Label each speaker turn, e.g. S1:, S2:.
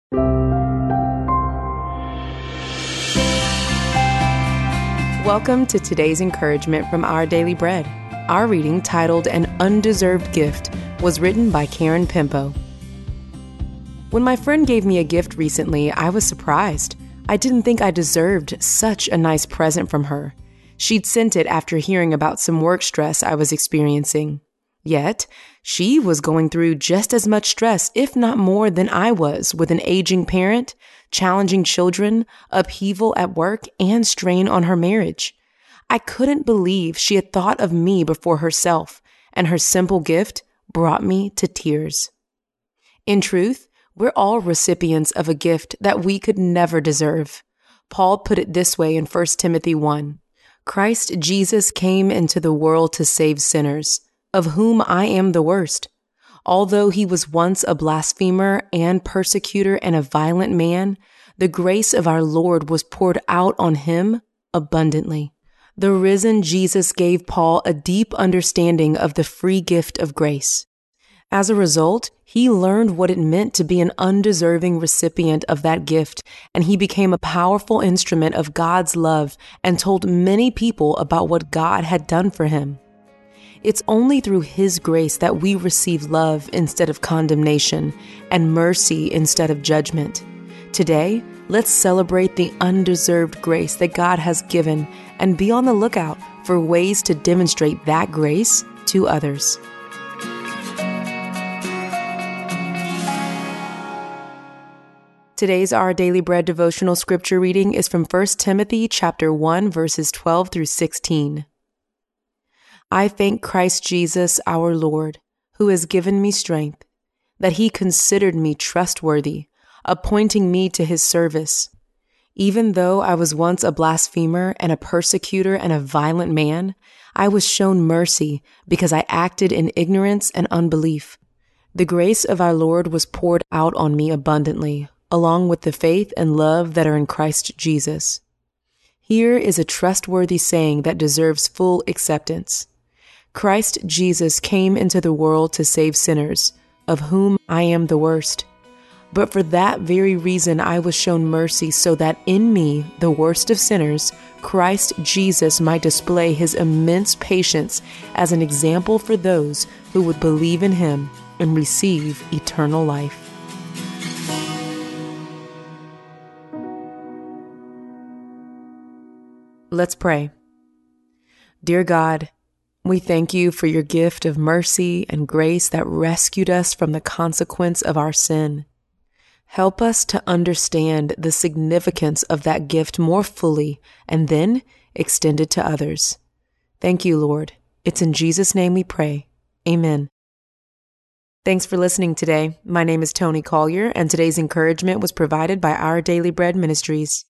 S1: Welcome to today's encouragement from Our Daily Bread. Our reading, titled An Undeserved Gift, was written by Karen Pimpo. When my friend gave me a gift recently, I was surprised. I didn't think I deserved such a nice present from her. She'd sent it after hearing about some work stress I was experiencing. Yet, she was going through just as much stress, if not more, than I was, with an aging parent, challenging children, upheaval at work, and strain on her marriage. I couldn't believe she had thought of me before herself, and her simple gift brought me to tears. In truth, we're all recipients of a gift that we could never deserve. Paul put it this way in 1 Timothy 1. Christ Jesus came into the world to save sinners, of whom I am the worst. Although he was once a blasphemer and persecutor and a violent man, the grace of our Lord was poured out on him abundantly. The risen Jesus gave Paul a deep understanding of the free gift of grace. As a result, he learned what it meant to be an undeserving recipient of that gift, and he became a powerful instrument of God's love and told many people about what God had done for him. It's only through his grace that we receive love instead of condemnation and mercy instead of judgment. Today, let's celebrate the undeserved grace that God has given and be on the lookout for ways to demonstrate that grace to others. Today's Our Daily Bread devotional scripture reading is from 1 Timothy chapter 1, verses 12 through 16. I thank Christ Jesus our Lord, who has given me strength, that he considered me trustworthy, appointing me to his service. Even though I was once a blasphemer and a persecutor and a violent man, I was shown mercy because I acted in ignorance and unbelief. The grace of our Lord was poured out on me abundantly, along with the faith and love that are in Christ Jesus. Here is a trustworthy saying that deserves full acceptance. Christ Jesus came into the world to save sinners, of whom I am the worst. But for that very reason I was shown mercy, so that in me, the worst of sinners, Christ Jesus might display his immense patience as an example for those who would believe in him and receive eternal life. Let's pray. Dear God, we thank you for your gift of mercy and grace that rescued us from the consequence of our sin. Help us to understand the significance of that gift more fully and then extend it to others. Thank you, Lord. It's in Jesus' name we pray. Amen. Thanks for listening today. My name is Tony Collier, and today's encouragement was provided by Our Daily Bread Ministries.